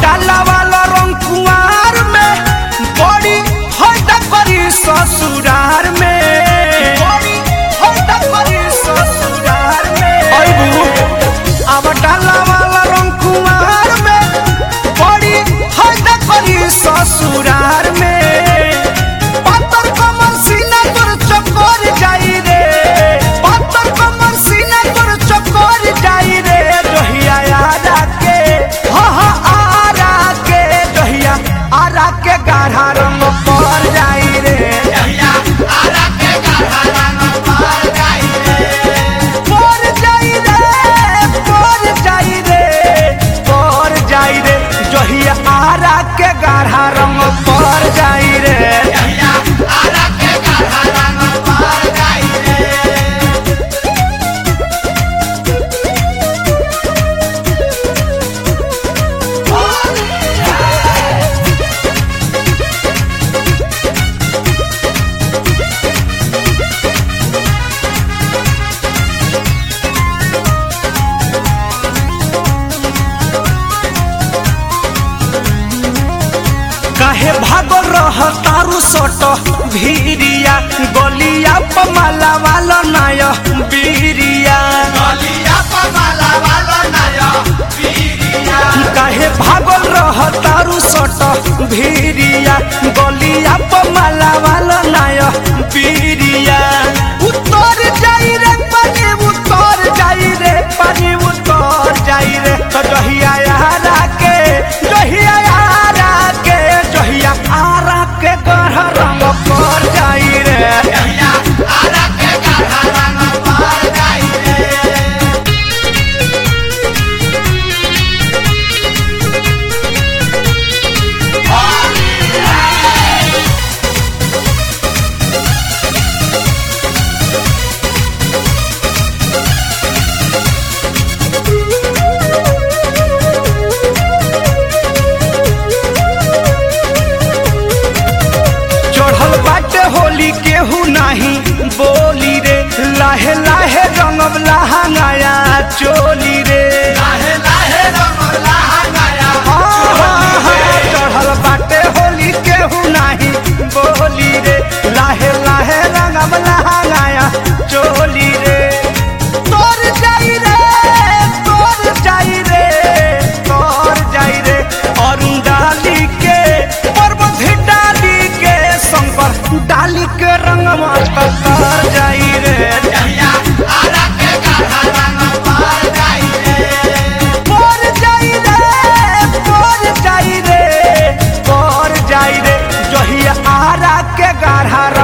डाला वाला रंग कुआर में बड़ी हद करी ससुरार में बड़ी हद करी ससुरार में अबू अब डाला वाला रंग कुआर में बड़ी हद करी ससुरार में पत्थर कमर सीना पर चकोर जाई रे पत्थर कमर सीना पर चकोर जाई रे जहिया आरा के हाँ आरा के जहिया आरा के गाढ़ा रंग पर जाई रे जहिया आरा के गाढ़ा रंग पर जाई रे पर जाई रे पर जाई रे पर जाई रे जहिया आरा के गाढ़ा रंग पर जाई रे जहिया आरा के गाढ़ा रंग पर जाई रे काहे भागल रह तारू सट भीरिया गलिया पमाला वाला नाय बीरिया गलिया पमाला वाला नाय बीरिया काहे भागल रह तारू सट भीरिया गलिया पमाला वाला नाय बीरिया उतर जाई रे पानी उतर जाई रे पानी उतर जाई रे तो जहिया आरा के जहिया आरा के जहिया आरा के गाढ़ा रंग पर जाई रे जहिया आरा के गाढ़ा रंग पर जाई रे चढ़ल बाटे होली केहू नाही बोली रे लाहे लाहे रंगब लहंगाया चोली रे लाहे लाहे रंगब लहंगाया चढ़ल बाटे होली केहू नाही बोली रे लाहे लाहे रंगब लहंगाया चोली रे तोर जाई रे तोर जाई रे तोर जाई रे अरुण डाली के पर्वत डाली के संपर डाली के रंगवा तर जाई रे जहिया आरा के गाढ़ा रंग पर जाई रे पर जाई रे पर जाई रे पर जाई रे जहिया आरा के गाढ़ा